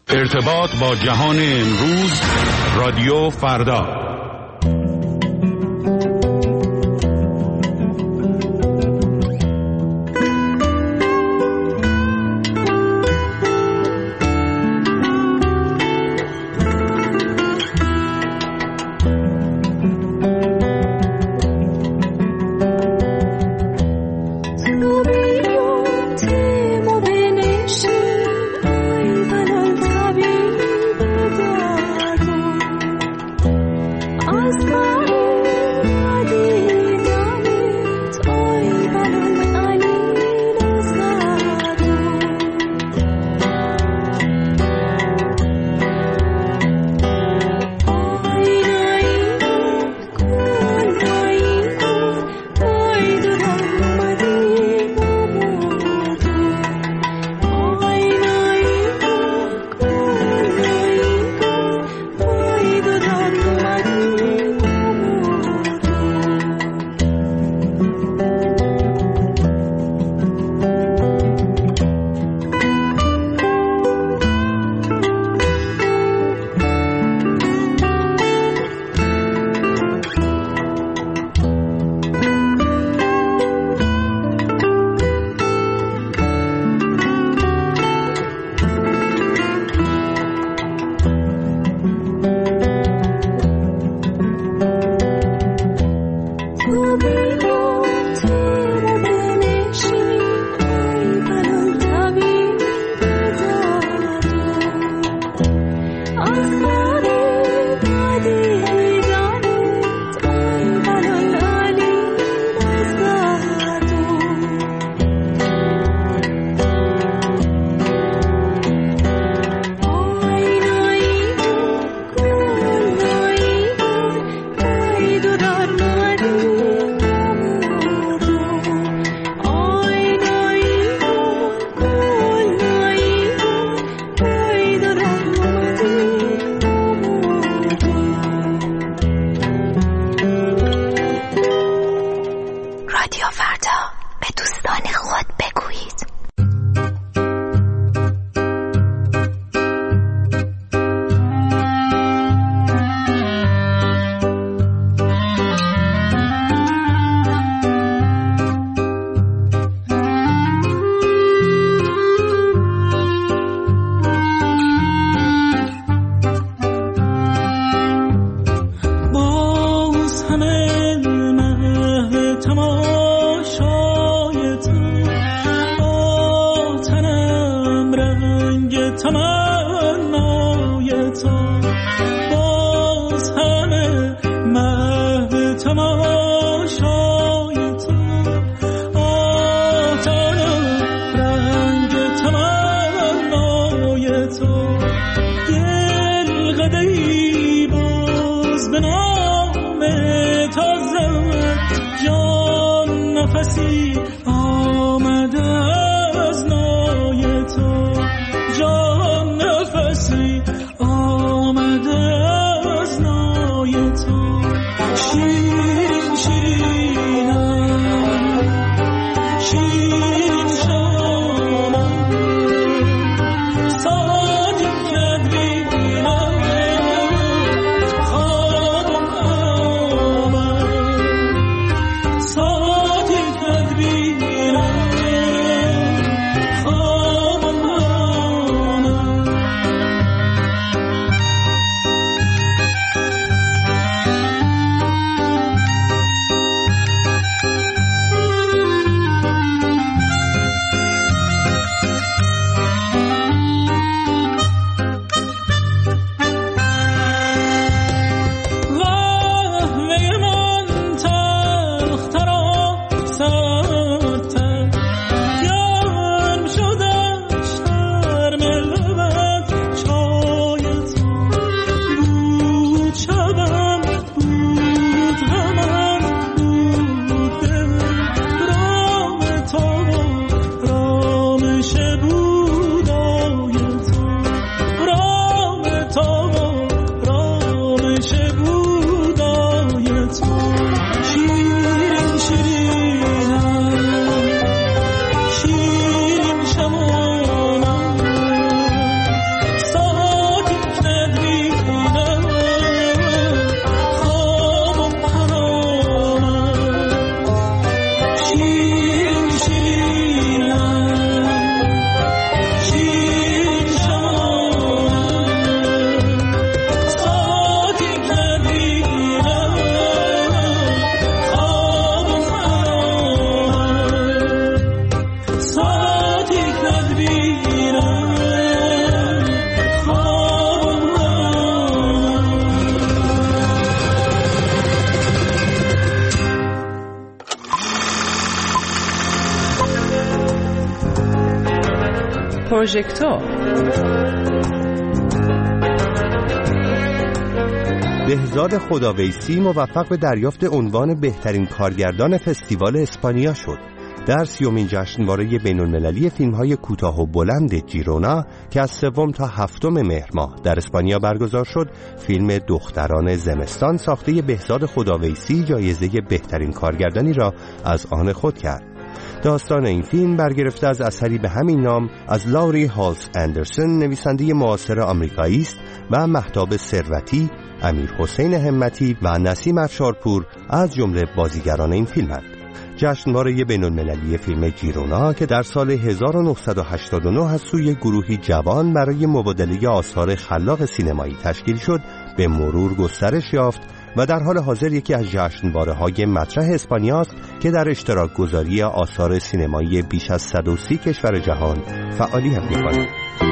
ارتباط با جهان امروز، رادیو فردا. Be پروژکتور. بهزاد خداویسی موفق به دریافت عنوان بهترین کارگردان فستیوال اسپانیا شد. در 30مین جشنواره بین‌المللی فیلم‌های کوتاه و بلند جیرونا که از 3 تا 7 مهر ماه در اسپانیا برگزار شد، فیلم دختران زمستان ساخته بهزاد خداویسی جایزه بهترین کارگردانی را از آن خود کرد. داستان این فیلم برگرفته از اثری به همین نام از لاوری هالس اندرسون، نویسنده معاصر آمریکایی است و مهتاب ثروتی، امیر حسین همتی و نسیم افشارپور از جمله بازیگران این فیلمند. جشنواره بین‌المللی فیلم جیرونا که در سال 1989 از سوی گروهی جوان برای مبادله آثار خلاق سینمایی تشکیل شد، به مرور گسترش یافت و در حال حاضر یکی از جشنواره‌های مطرح اسپانیا است که در اشتراک گذاری آثار سینمایی بیش از 130 کشور جهان فعالیت می‌کند.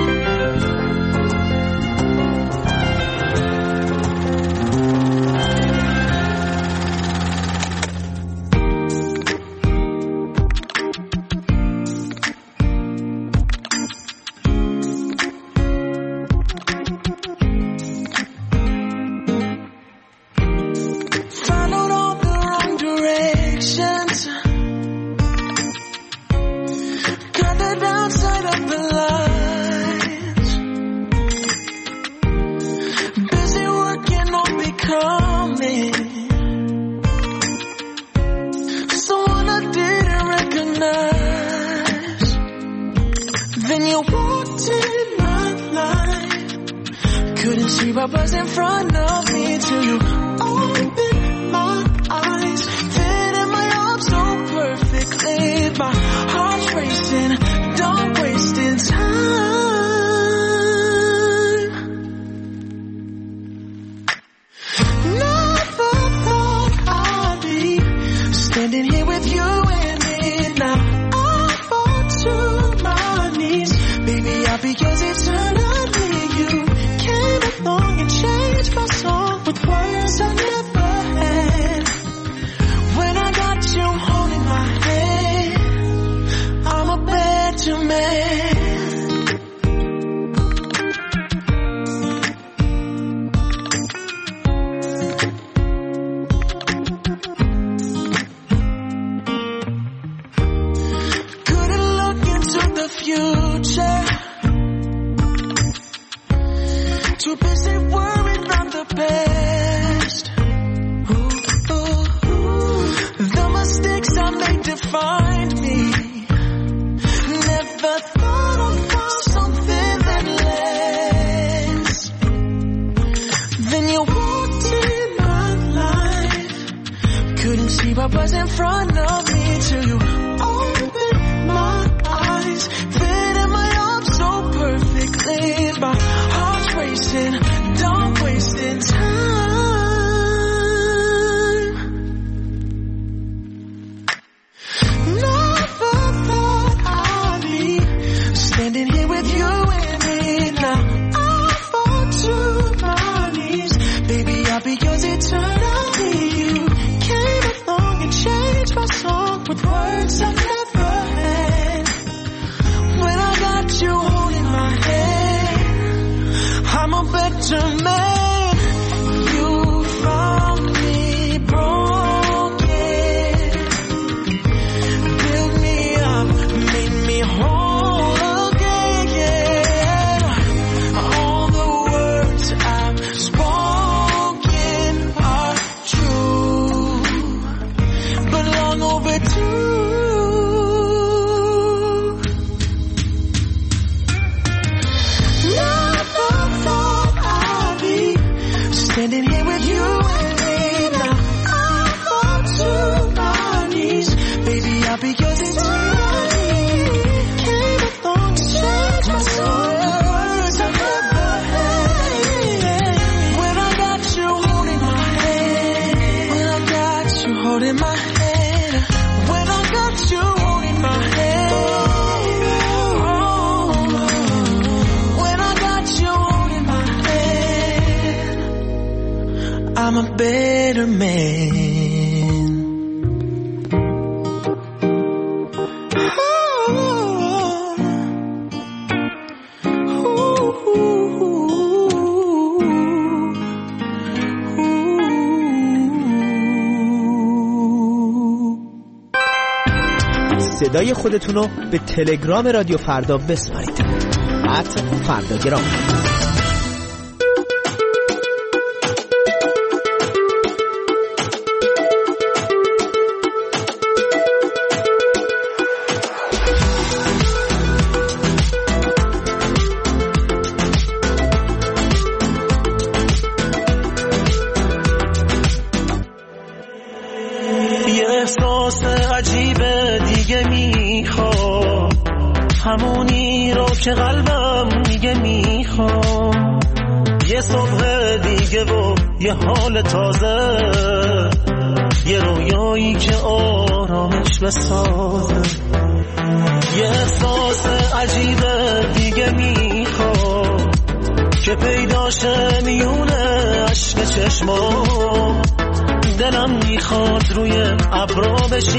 I'm a better man. صدای خودتون رو به تلگرام رادیو فردا بسپارید. @فرداگرام. همونی رو که قلبم میگه میخوام، یه صبح دیگه و یه حال تازه، یه رویایی که آرامش بسازه، یه احساس عجیب دیگه میخوام که پیداشه میونه عشق چشمام. دلم میخواد روی ابرا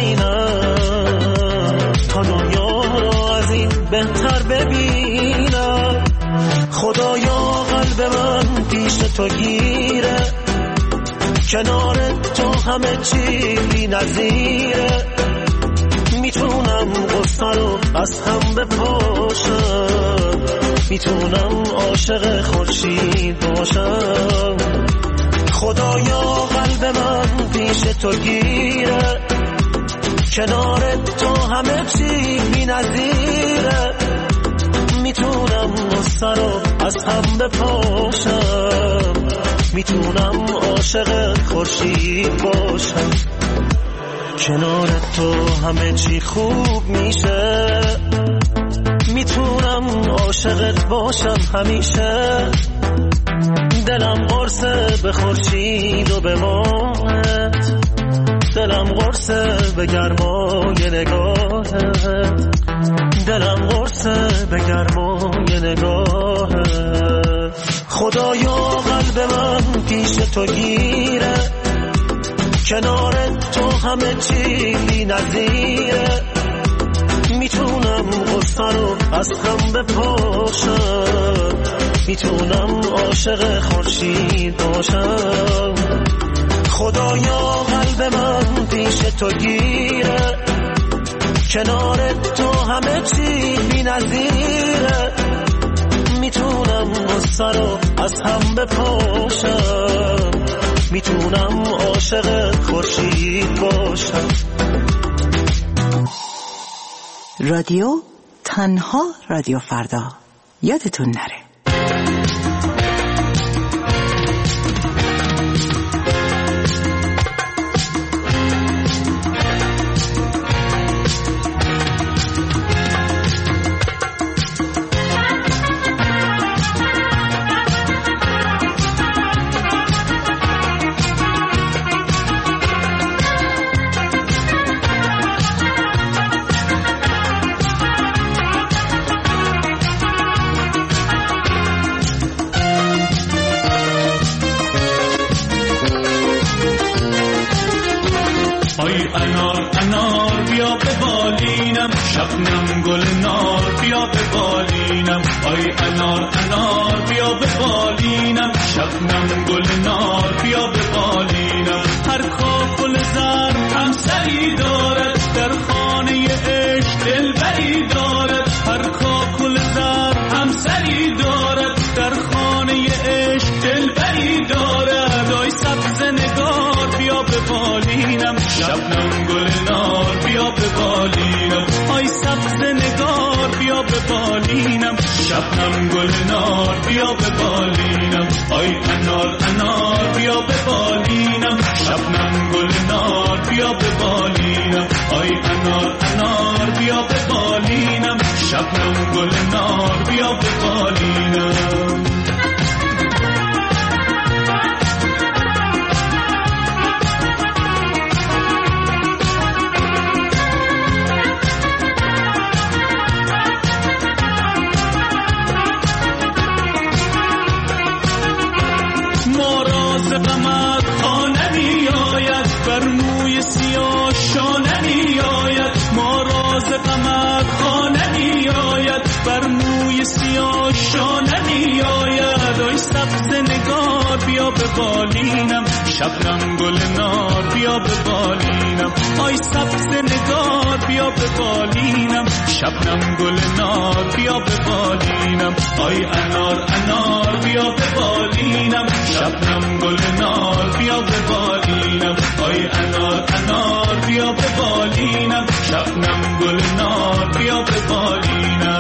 بشینم تا دنیا رو از این بهتر ببینم. خدایا قلب من پیش تو گیره، کنار تو همه چی بی نظیره. میتونم غصه رو از هم بپاشم، میتونم عاشق خورشید باشم. خدایا قلب من پیش تو گیره، کنار تو همه چی بی نظیره. میتونم غصه رو از هم بپاشم، میتونم عاشق خورشید باشم. کنار تو همه چی خوب میشه، میتونم عاشقت باشم همیشه. دلم قرصه به خورشید و به ماهت، دلم قرصه به گرمای نگاهت، دلم قرصه به گرمای نگاهت. خدایا قلب من پیش تو گیره، کنار تو همه چی بی نظیره. میتونم غصه رو از هم بپاشم، میتونم عاشق خورشید باشم. خدایا قلب من پیش تو گیره، کنار تو همه چی بی نظیره. میتونم غصه رو از هم بپاشم، میتونم عاشق خورشید باشم. رادیو تنها رادیو فردا، یادتون نره. شبنم گل نار بیا به بالینم، آی انار انار بیا به بالینم. شبنم گل نار بیا به بالینم. هر کاکل زر همسری دارد، در خانه عشق دلبری دارد. هر کاکل زر همسری دارد، در خانه عشق دلبری دارد. آی سبز نگار بیا به بالینم، شبنم گل نار بیا به بالینم. آی سبز نگار بیا به بالینم، شبنم گل نار بیا به بالینم. آی انار انار بیا به بالینم، شبنم گل نار بیا به بالینم. آی انار انار بیا به بالینم، شبنم گل نار بیا به بالینم. بیا به بالینم، شبنم گل نار بیا به بالینم، آی سبز نگار بیا به بالینم، شبنم گل نار بیا به بالینم، آی انار انار بیا به بالینم، شبنم گل نار بیا به بالینم، آی انار انار بیا به بالینم، شبنم گل نار بیا به بالینم.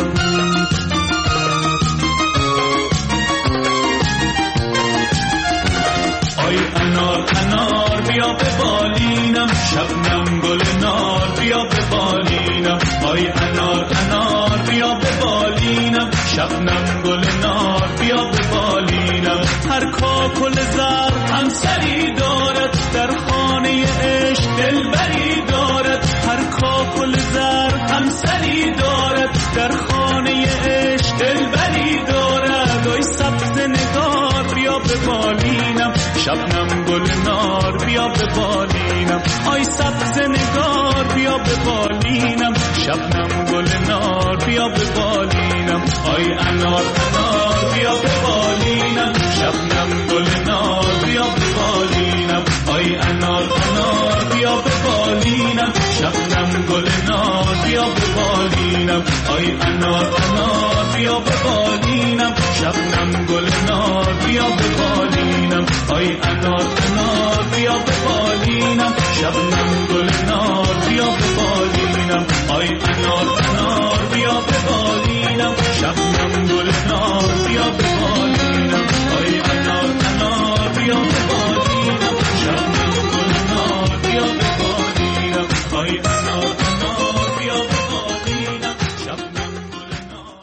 آی انار انار بیا به بالینم، شبنم گل نار بیا به بالینم، آی انار انار بیا به بالینم، شبنم گل نار بیا به بالینم. هر کاکل زر همسری دارد، در خانه عشق دلبری دارد، هر کاکل زر همسری دارد، در خانه عشق دلبری دارد، آی سبز نگار بیا به بالینم، شبنم گل نار بیا به بالینم، آی سبز نگار بیا به بالینم، شبنم گل نار بیا به بالینم، آی انار انار بیا به بالینم، شبنم گل نار بیا به بالینم، آی انار انار بیا به بالینم، شبنم گل نار بیا به بالینم، آی انار انار بیا به بالینم، شبنم گل نار بیا به بالینم، آی انار انار بیا به بالینم، شبنم گل نار بیا به بالینم، آی انار انار بیا به بالینم، شبنم گل نار بیا به بالینم، آی انار انار بیا به بالینم، شبنم گل نار بیا به بالینم، آی انار انار بیا به بالینم، شبنم گل نار.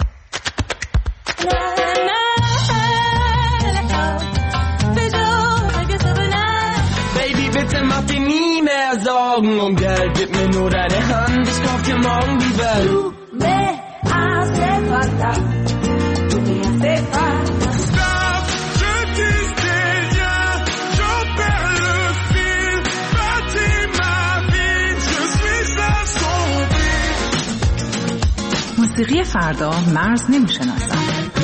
Macht dir nie mehr Sorgen um Geld, gib mir nur deine Hand, ich kauf dir morgen die Welt. Du me hace falta, tu me hace falta. Stop, je disais rien, j'en perds le fil, bâtis ma vie, je suis assombri. موسیقی فردا مرز نمیشناسم.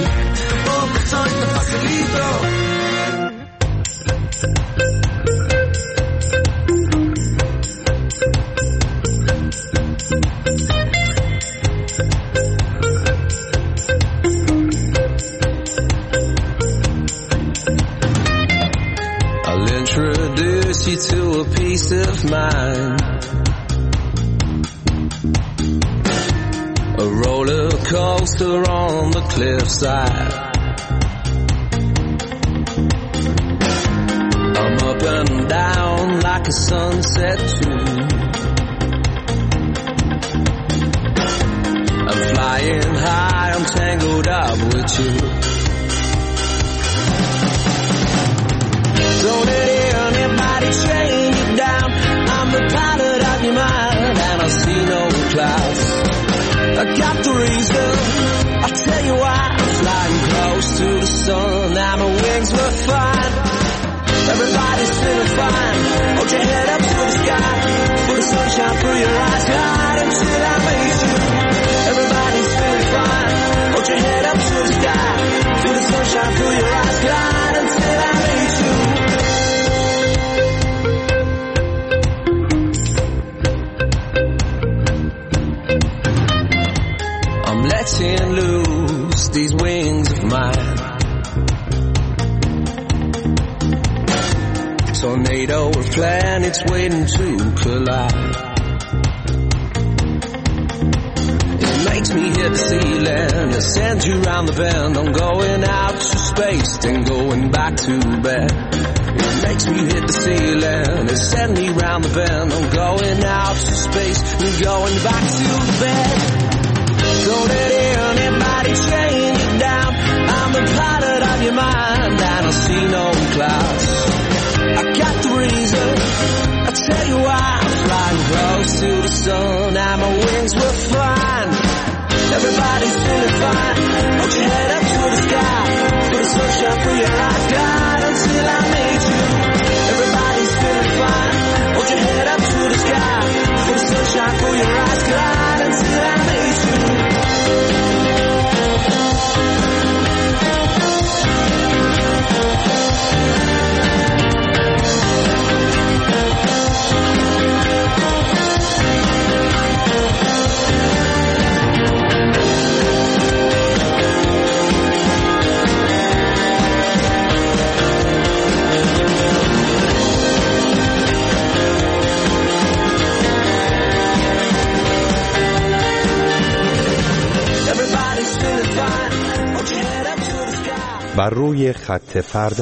Introduce you to a peace of mind, a roller coaster on the cliffside. I'm up and down like a sunset tune. I'm flying high, I'm tangled up with you. Don't let anybody chain you down. I'm the pilot of your mind, and I see no clouds. I got the reason, I'll tell you why. I'm flying close to the sun, and my wings were fine. Everybody's feeling fine. Hold your head up to the sky, put the sunshine through your eyes. Glide until I meet you. Everybody's feeling fine. Hold your head up to the sky, feel the sunshine through your eyes. Glide until I meet you. Letting loose these wings of mine. Tornado of planets waiting to collide. It makes me hit the ceiling, it sends you round the bend. I'm going out to space, then going back to bed. It makes me hit the ceiling, it sends me round the bend. I'm going out to space, and going back to bed. Don't let anybody chain you down. I'm the pilot of your mind, and I see no clouds. I got the reason, I'll tell you why. I'm flying close to the sun, and my wings were fine. Everybody's feeling fine. Hold your head up to the sky, feel the sunshine through your eyes. Glide until I meet you. Everybody's feeling fine. Hold your head up to the sky, feel the sunshine through your eyes. Glide until I meet you. بر روی خط فردا.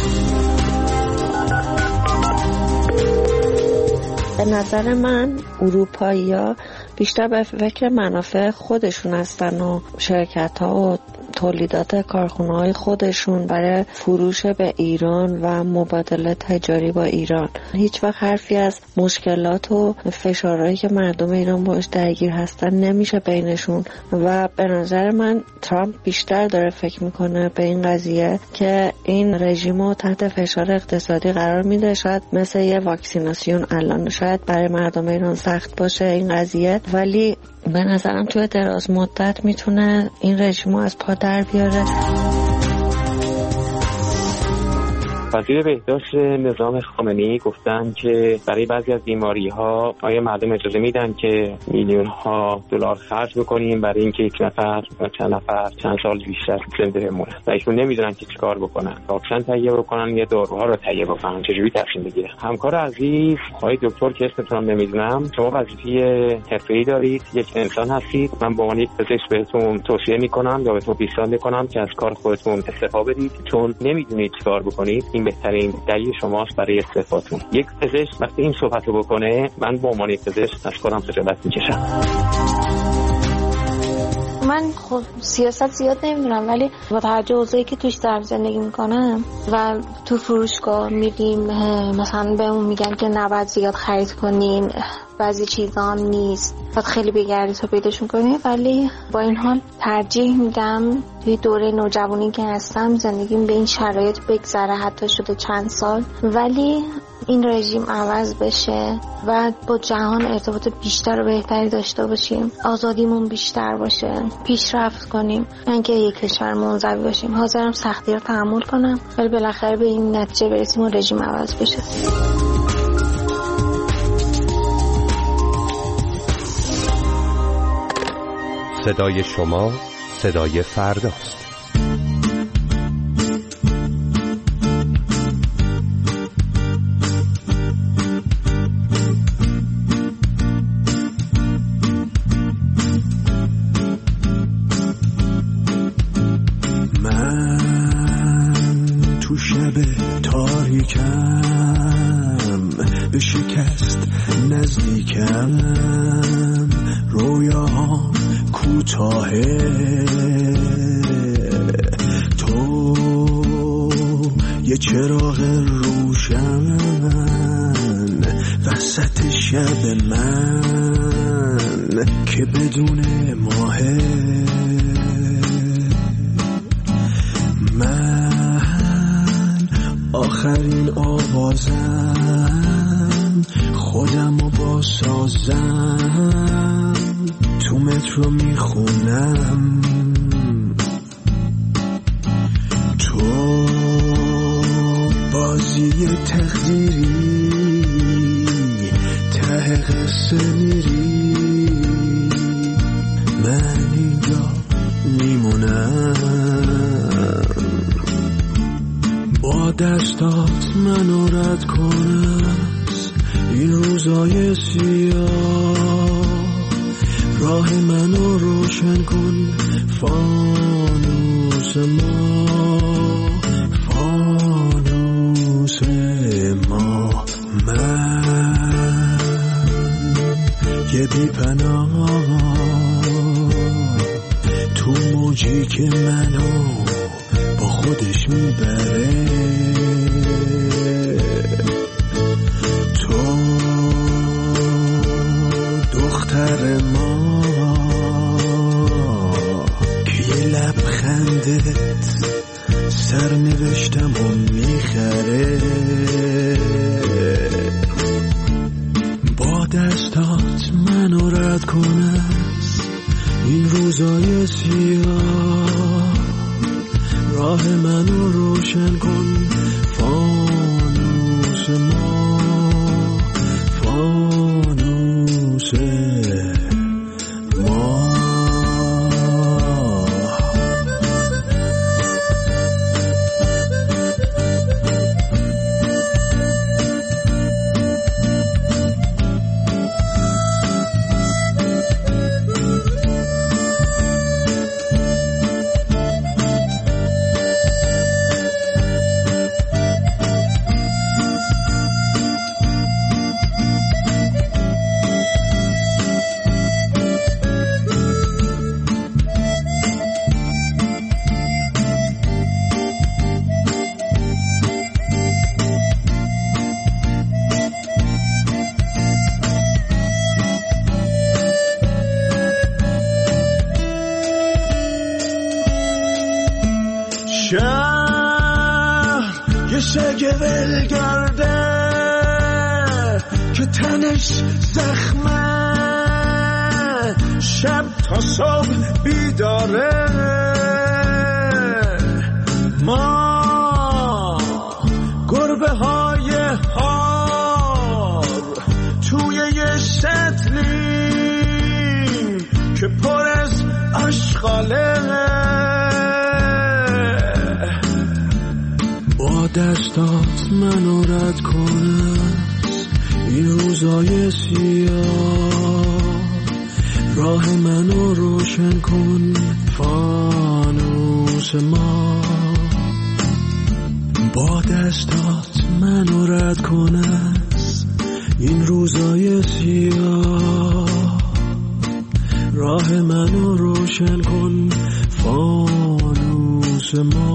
به نظر من اروپایی‌ها بیشتر به فکر منافع خودشون هستن و شرکت‌ها و تولیدات کارخونه‌های خودشون برای فروش به ایران و مبادله تجاری با ایران. هیچ وقت حرفی از مشکلات و فشارهایی که مردم ایران باش درگیر هستن نمیشه بینشون و به نظر من ترامپ بیشتر داره فکر میکنه به این قضیه که این رژیمو تحت فشار اقتصادی قرار میده. شاید مثل یه واکسیناسیون الان شاید برای مردم ایران سخت باشه این قضیه، ولی به نظرم توی دراز مدت میتونه این رژیمو از پا در بیاره. وزیر بهداشت نظام خامنه‌ای گفتن که برای بعضی از بیماری‌ها آیا مردم اجازه میدن که میلیون‌ها دلار خرج بکنیم برای اینکه یک نفر یا چند نفر چند سال بیشتر زنده بمونن و ایشون نمیدونن که چیکار بکنن، واکسن تهیه بکنن یا داروها رو تهیه بکنن، چجوری تصمیم بگیرن. همکار عزیز آقای دکتر که اسمتون رو نمیدونم، شما وظیفه حرفه‌ای دارید، یک انسان هستید. من به عنوان یک پزشک بهتون توصیه می‌کنم یا بهتون پیشنهاد می‌کنم که از کار خودتون استعفا بدید، چون نمیدونید چیکار بکنید. این بهترین دلیل شماست برای استعفاتون. یک پزشک وقتی این صحبتو بکنه، من به عنوان پزشک از کارم خجالت میکشم. من خب سیاست زیاد نمیدونم، ولی با توجه به اوضاعی که توش دارم زندگی میکنم و تو فروشگاه میریم مثلا بهمون میگن که نباید زیاد خرید کنین، بعضی چیزا هم نیست، باید خیلی بگردی تا پیداشون کنی، ولی با این حال ترجیح میدم توی دوره نوجوانی که هستم زندگیم به این شرایط بگذره، حتی شده چند سال، ولی این رژیم عوض بشه و با جهان ارتباط بیشتر و بهتری داشته باشیم، آزادیمون بیشتر باشه، پیشرفت کنیم، اینکه یک کشور منزوی باشیم. حاضرم سختی رو تحمل کنم ولی بالاخره به این نتیجه برسیم و رژیم عوض بشه. صدای شما صدای فرداست. تاریکم به شکست نزدیکم، رویاهام کوتاهه، تو یه چراغ روشن وسط شب من که بدون ماهه. آخرین آوازم خودمو باسازم، تو مترو میخونم تو بازی تقدیری، ته قصه میری، من اینجا میمونم. با دستات منو رد کن از این روزای سیاه، راه منو روشن کن فانوس ما، فانوس ما. من یه بی پناه تو موجی که منو با خودش میبره، تو دختر ما که یه لبخندت سرنوشتم و میخره. با دستات منو رد کن از این روزای سیاه، راه منو روشن کن فانوس ما، فانوس ما. شهر یه شگه ولگرده که تنش زخمه، شب تا صبح بیداره. ما گربه های هار توی یه شتلیم که پر از آشغاله، با دستات منو رد کن از این روزای سیاه، راه منو روشن کن فانوس ما. با دستات منو رد کن از این روزای سیاه، راه منو روشن کن فانوس ما.